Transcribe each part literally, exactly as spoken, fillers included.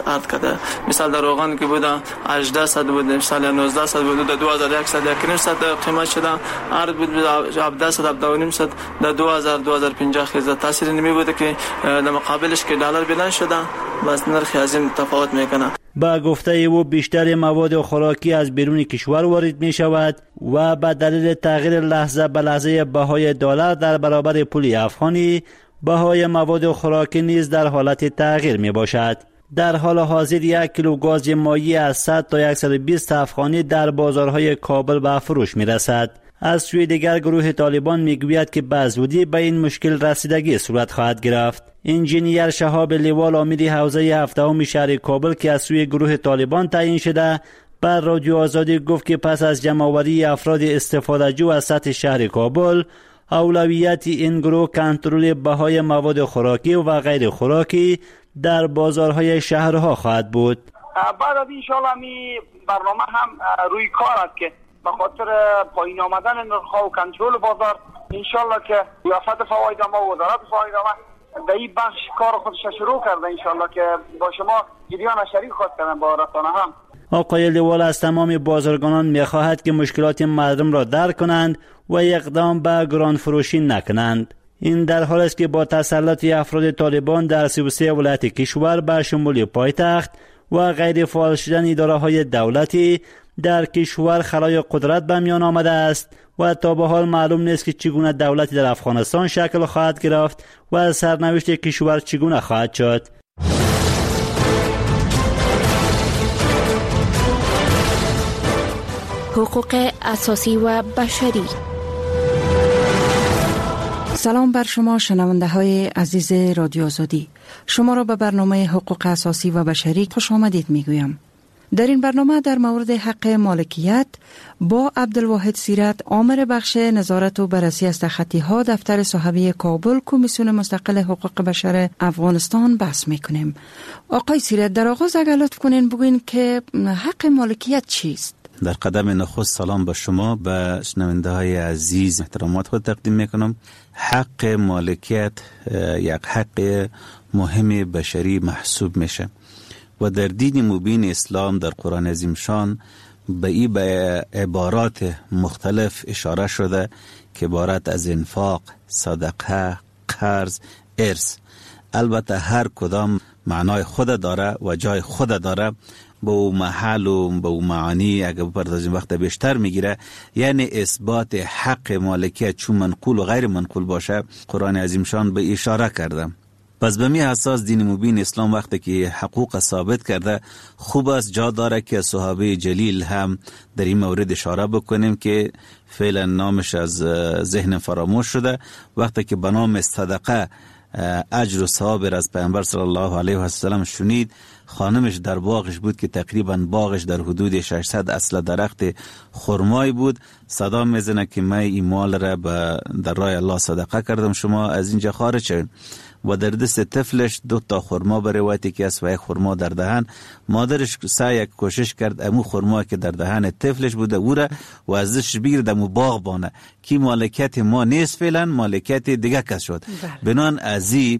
عرض کرده. مثال در روغن که بوده هجده صد بود، مثال نوزده صد بود، در دو هزار و صد یک و نیم صد قیمت شده. عرض بود هفده صد، هفده و نیم صد، در دو هزار دو هزار و پنجاه خیزه. تاثیر نمی بوده که در مقابلش که دلار بلند شده، بس نرخ از این تفاوت میکنه. با گفته او بیشتر مواد خوراکی از بیرون کشور وارد می شود و به دلیل تغییر لحظه به لحظه بهای دلار در برابر پول افغانی، بهای مواد خوراکی نیز در حالت تغییر می باشد. در حال حاضر یک کیلو گاز مایع از صد تا صد و بیست افغانی در بازارهای کابل به فروش می رسد. از سوی دیگر گروه طالبان می گوید که به زودی به این مشکل رسیدگی صورت خواهد گرفت. انجینیر شهاب لیوال امیر حوزه هفدهم شهر کابل که از سوی گروه طالبان تعیین شده بر رادیو آزادی گفت که پس از جمع‌آوری افراد استفاده‌جو از سطح شهر کابل، اولویت این گروه کنترل بهای مواد خوراکی و غیر خوراکی در بازارهای شهرها خواهد بود. بعد از ان شاءالله می برنامه هم روی کار است که به خاطر پایین آمدن نرخ‌ها و کنترل بازار ان شاءالله که ریاست فواید ما و وزارت فواید ما در این بخش کار خودش شروع کرده ان شاءالله که با شما جریان شریک خود کردن با رسانه هم. آقای لیوال از تمام بازرگانان می‌خواهد که مشکلات مردم را درک کنند و اقدام به گران فروشی نکنند. این در حالی است که با تسلط افراد طالبان در سی و سه ولایت کشور به شمول پایتخت و غیر فعال شدن اداره‌های دولتی در کشور خلای قدرت به میان آمده است و تا به حال معلوم نیست که چگونه دولتی در افغانستان شکل خواهد گرفت و سرنوشت کشور چگونه خواهد شد. حقوق اساسی و بشری. سلام بر شما شنونده های عزیز رادیو آزادی. شما را به برنامه حقوق اساسی و بشری خوش آمدید می گویم. در این برنامه در مورد حق مالکیت با عبدالواحد سیرت، آمر بخش نظارت و بررسی از تخطی ها دفتر صاحبی کابل کمیسیون مستقل حقوق بشر افغانستان بحث می کنیم. آقای سیرت، در آغاز اگر لطف کنین بگوین که حق مالکیت چیست؟ در قدم نخست سلام به شما، به شنونده های عزیز احترامات خود تقدیم میکنم. حق مالکیت یک حق مهم بشری محسوب میشه و در دین مبین اسلام در قرآن عظیم شان به این به عبارات مختلف اشاره شده که عبارت از انفاق، صدقه، قرض، ارث. البته هر کدام معنای خود داره و جای خود داره، با او محل و با او معانی اگر بپردازیم وقت بیشتر میگیره. یعنی اثبات حق مالکیت چون منقول و غیر منقول باشه قرآن عظیم شان به اشاره کرده. پس به می اساس دین مبین اسلام وقتی که حقوق ثابت کرده، خوب است جا داره که صحابه جلیل هم در این مورد اشاره بکنیم که فعلا نامش از ذهن فراموش شده. وقتی که به نام صدقه اجر و ثواب از پیامبر صلی الله علیه و سلم شنید، خانمش در باغش بود که تقریبا باغش در حدود ششصد اصل درخت خرمای بود. صدا میزنه که من این مال را در راه الله صدقه کردم، شما از اینجا خارج شوید. و در دست طفلش دو تا خرما به روایتی که است و یک خرما در دهن. مادرش سعی کوشش کرد امو خرما که در دهن طفلش بوده او را و ازش بگیرد امو باغ بانه که مالکیت ما نیست، فعلا مالکیت دیگه کس شد. بنان ازی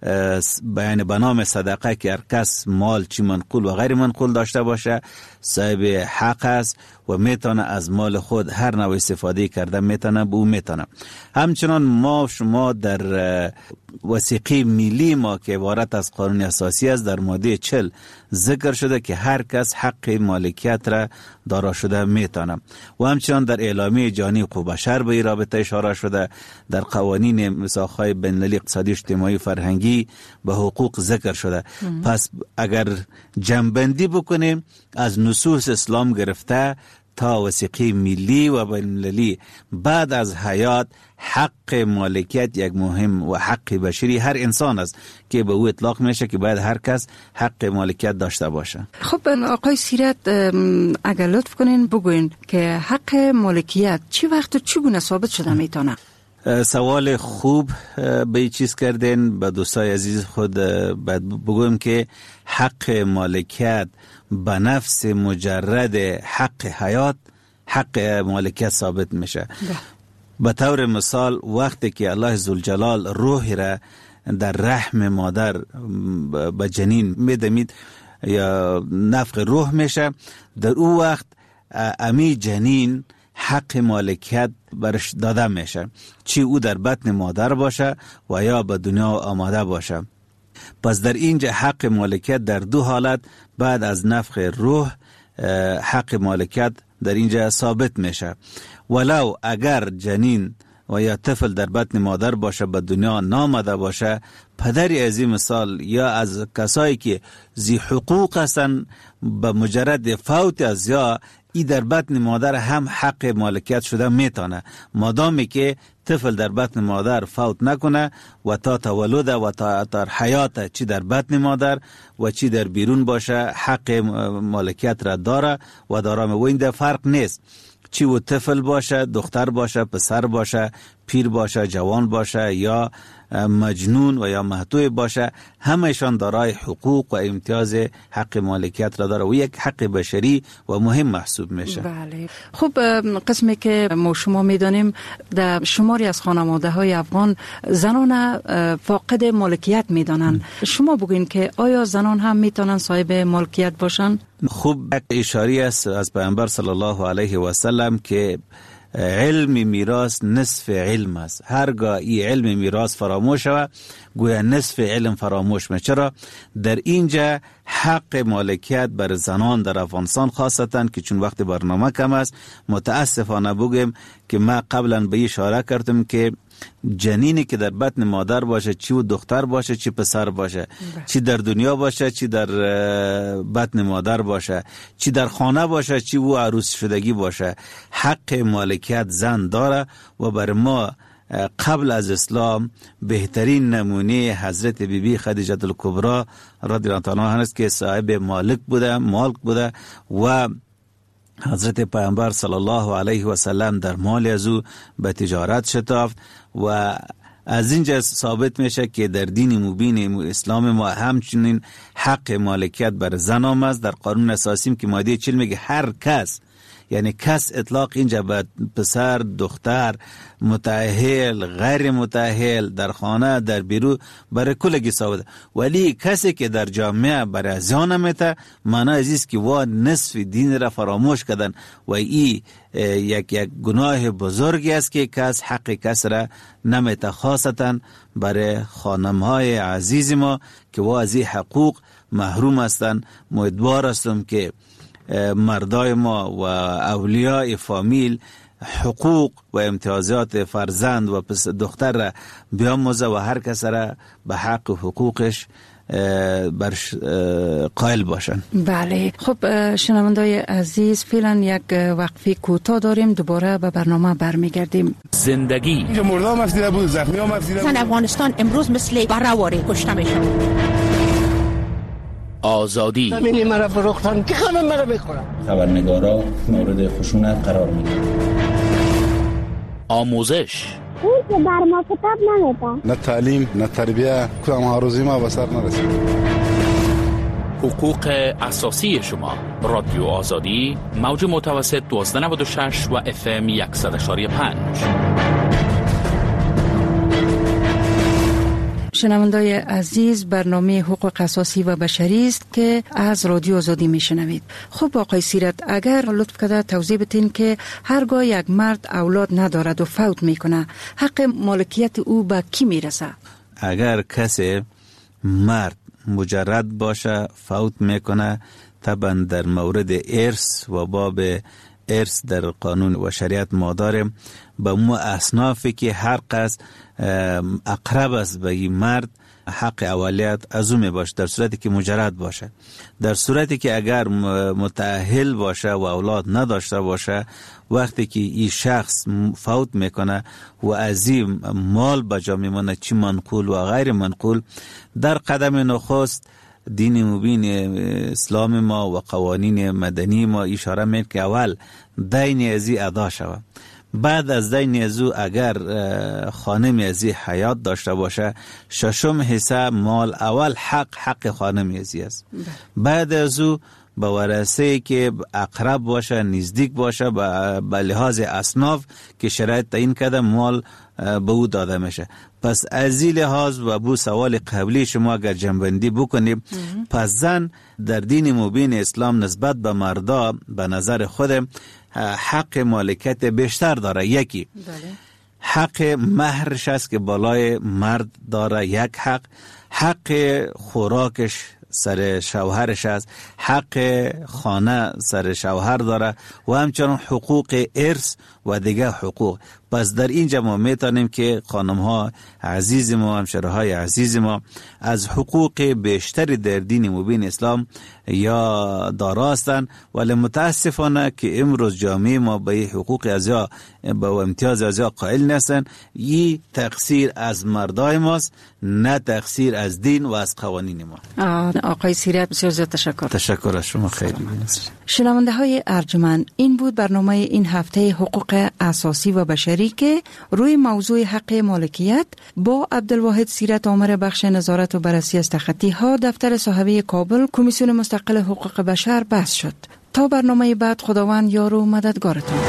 بیان به نام صدقه که هر کس مال چی منقول و غیر منقول داشته باشه صاحب حق است و میتونه از مال خود هر نوع استفاده کرده میتونه به او میتونه. همچنان ما شما در وثیقه ملی ما که عبارت از قانون اساسی است در ماده چهل ذکر شده که هر کس حق مالکیت را دارا شده میتونه و همچنان در اعلامیه جهانی حقوق بشر به این رابطه اشاره شده. در قوانین میثاق‌های بین‌المللی اقتصادی اجتماعی فرهنگی به حقوق ذکر شده. ام. پس اگر جمع‌بندی بکنیم از نصوص اسلام گرفته تا وثیقه ملی و بین‌المللی بعد از حیات، حق مالکیت یک مهم و حق بشری هر انسان است که به او اطلاق میشه که باید هر کس حق مالکیت داشته باشه. خب آقای سیرت، اگر لطف کنین بگوین که حق مالکیت چی وقت و چگونه ثابت شده میتونه؟ سوال خوب به این چیز کردین. به دوستای عزیز خود بگویم که حق مالکیت به نفس مجرد حق حیات حق مالکیت ثابت میشه. به طور مثال وقتی که الله ذوالجلال روح را در رحم مادر به جنین میدمید، یا نفخ روح میشه، در او وقت امی جنین حق مالکیت برش داده میشه، چی او در بطن مادر باشه و یا به دنیا آماده باشه. پس در اینجا حق مالکیت در دو حالت بعد از نفخ روح حق مالکیت در اینجا ثابت میشه. ولو اگر جنین و یا طفل در بطن مادر باشه به دنیا نامده باشه، پدری از این مثال یا از کسایی که زی حقوق هستن به مجرد فوت از یا ای در بطن مادر هم حق مالکیت شده میتونه، مادامی که طفل در بطن مادر فوت نکنه و تا تولد و تا تا حیات چی در بطن مادر و چی در بیرون باشه حق مالکیت را داره و دارم. و این در فرق نیست چی و طفل باشه، دختر باشه، پسر باشه، پیر باشه، جوان باشه یا مجنون و یا محتوی باشه، همهشان دارای حقوق و امتیاز حق مالکیت را داره و یک حق بشری و مهم محسوب میشه. بله. خب قسمی که ما شما میدانیم در شماری از خانواده های افغان زنان فاقد مالکیت میدانند. شما بگوین که آیا زنان هم میتونن صاحب مالکیت باشن؟ خوب یک اشاری است از پیامبر صلی الله علیه و سلم که علم میراث نصف علم است. هرگاه این علم میراث فراموش شود گویا نصف علم فراموش میشه. چرا؟ در اینجا حق مالکیت بر زنان در افغانستان خاصتاً که چون وقت برنامه کم است متاسفانه بگم که ما قبلا به اشاره کردم که جنینی که در بطن مادر باشه، چی و دختر باشه چی پسر باشه، چی در دنیا باشه چی در بطن مادر باشه، چی در خانه باشه چی و عروس شدگی باشه، حق مالکیت زن داره. و بر ما قبل از اسلام بهترین نمونه حضرت بی بی خدیجه الکبری رضی الله عنها هست که صاحب مالک بوده مالک بوده و حضرت پیامبر صلی الله علیه و سلم در مال از او به تجارت شتافت و از اینجا ثابت میشه که در دین مبین اسلام ما همچنین حق مالکیت بر زن آمد. در قانون اساسی که ماده چهل میگه هر کس، یعنی کس اطلاق اینجا به پسر، دختر، متأهل، غیر متأهل، در خانه، در بیرون برای کلگی ثابت. ولی کسی که در جامعه برای زیان میته معنی ازیست که وا نصف دین را فراموش کردن و ای یک یک گناه بزرگی است که کس حق کس را نمیته، خاصتا برای خانمهای عزیز ما که وا از این حقوق محروم هستند. امیدوار هستم که مردای ما و اولیاء فامیل حقوق و امتیازات فرزند و دختر را بیاموزه و هر کس را به حق و حقوقش برش قائل باشن. بله. خب شنوندای عزیز فعلا یک وقفه کوتاه داریم، دوباره به برنامه برمیگردیم. زندگی که مردم افزیده بود، زخمی هم افزیده بود. زن افغانستان امروز مثل بره‌واره کشته میشه. آزادی زمینی مرا فروختن که خانم مرا بخورم. خبرنگارا مورد خشونت قرار میگیرن. آموزش اون که بر ما کتاب نمیده، نه تعلیم نه تربیه، کدام هاروزی ما به سر نرسید. حقوق اساسی شما. رادیو آزادی موج متوسط دوازده نود و شش و اف ام صد و یک و پنج. شنوندای عزیز، برنامه حقوق اساسی و بشری است که از رادیو آزادی میشنوید. خب آقای سیرت، اگر لطف کرده توضیح بدین که هرگاه یک مرد اولاد ندارد و فوت میکنه حق مالکیت او به کی میرسه؟ اگر کسی مرد مجرد باشه فوت میکنه، طبعا در مورد ارث و باب ارث در قانون و شریعت ما داریم به مو اصنافی که هر قصد اقرب است به این مرد حق اولیت از او می باشه در صورتی که مجرد باشه. در صورتی که اگر متأهل باشه و اولاد نداشته باشه، وقتی که این شخص فوت میکنه و از این مال بجا میمونه چی منقول و غیر منقول، در قدم نخست دین مبین اسلام ما و قوانین مدنی ما اشاره میکنه که اول دین ازی ادا شود. بعد از دین ازو اگر خانم ازی حیات داشته باشه، ششم حصه مال اول حق حق خانم ازی است. بعد ازو به ورثه که اقرب باشه، نزدیک باشه، به لحاظ اصناف که شرایط تعیین کرده مال به او داده میشه. پس از این لحاظ و بو سوال قبلی شما اگر جنبندی بکنیم، پس زن در دین مبین اسلام نسبت به مردا به نظر خود حق مالکیت بیشتر داره. یکی بله. حق مهرش است که بالای مرد داره، یک حق حق خوراکش سر شوهرش است، حق خانه سر شوهر داره و همچنان حقوق ارث و دیگه حقوق. پس در اینجا ما میتونیم که خانم ها عزیز ما، همشره های عزیز ما از حقوق بیشتری در دین مبین اسلام یا دارا هستند، ولی متاسفانه که امروز جامعه ما به حقوق ازیا به امتیاز ازیا قائل نیستن. این تقصیر از مردای ماست، نه تقصیر از دین و از قوانین ما. آقای سیرت بسیار زیاد تشکر. تشکر از شما. خیلی شنونده های ارجمند، این بود برنامه این هفته حقوق اساسی و بشری که روی موضوع حق مالکیت با عبدالواحد سیرت آمر بخش نظارت و بررسی از تخطی ها دفتر صاحبه کابل کمیسیون مستقل حقوق بشر بحث شد. تا برنامه بعد، خداوند یار و مددگارتان.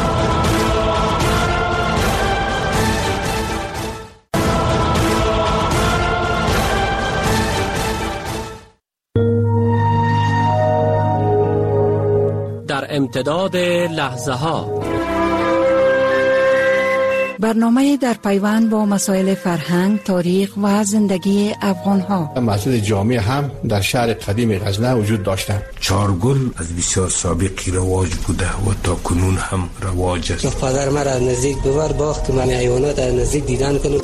در امتداد لحظه ها، برنامه در پیوند با مسائل فرهنگ، تاریخ و زندگی افغان ها. مسجد جامع هم در شهر قدیم غزنه وجود داشته. چارگل از بسیار سابقی رواج بوده و تا کنون هم رواج است. پدر مرا از نزدیک ببر باخت من حیوانات از نزدیک دیدن کنم.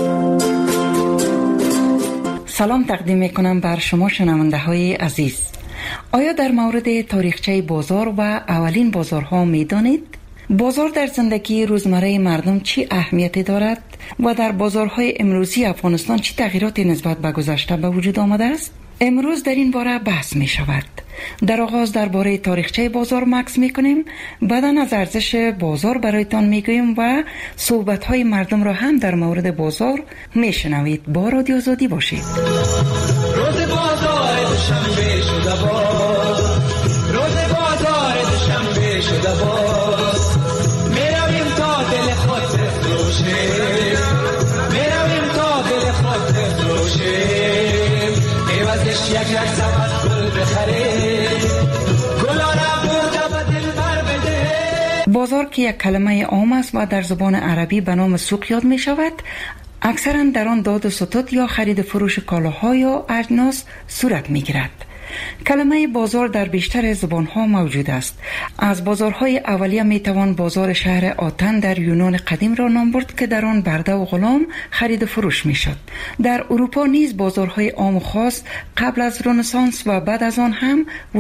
سلام تقدیم میکنم بر شما شنونده های عزیز. آیا در مورد تاریخچه بازار و اولین بازارها میدانید؟ بازار در زندگی روزمره مردم چی اهمیتی دارد و در بازارهای امروزی افغانستان چی تغییراتی نسبت به گذشته به وجود آمده است؟ امروز در این باره بحث می شود. در آغاز درباره تاریخچه بازار مکس می کنیم، بعداً از ارزش بازار برایتان می گوییم و صحبت های مردم را هم در مورد بازار می شنوید. با رادیو آزادی باشید. روز بازار دوشنبه شده باز، روز بازار دوشنبه شده باز، میرویم تا دل خود بفروشیم، میرویم تا دل خود بفروشیم، عوضش یک یک سبد گل بخریم، گلا را برده به دلبر بده. بازار که یک کلمه عام است و در زبان عربی به نام سوق یاد می شود، اکثرا در آن داد و ستد یا خرید فروش کالاها یا اجناس صورت می گیرد. کلمه بازار در بیشتر زبانها موجود است. از بازارهای اولیه می توان بازار شهر آتن در یونان قدیم را نام برد که در آن برده و غلام خرید فروش می شد. در اروپا نیز بازارهای عام و خاص قبل از رنسانس و بعد از آن هم